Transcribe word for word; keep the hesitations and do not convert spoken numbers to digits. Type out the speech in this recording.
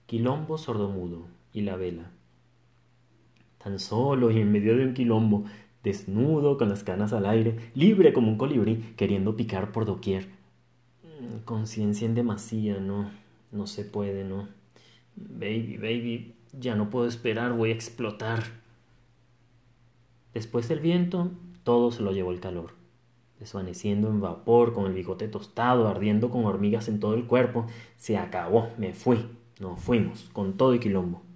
Quilombo sordomudo y la vela. Tan solo y en medio de un quilombo, desnudo, con las canas al aire, libre como un colibrí, queriendo picar por doquier. Mm, Conciencia en demasía, no, no se puede, no. Baby, baby, ya no puedo esperar, voy a explotar. Después del viento, todo se lo llevó el calor, desvaneciendo en vapor, con el bigote tostado, ardiendo con hormigas en todo el cuerpo. Se acabó, me fui. Nos fuimos, con todo y quilombo.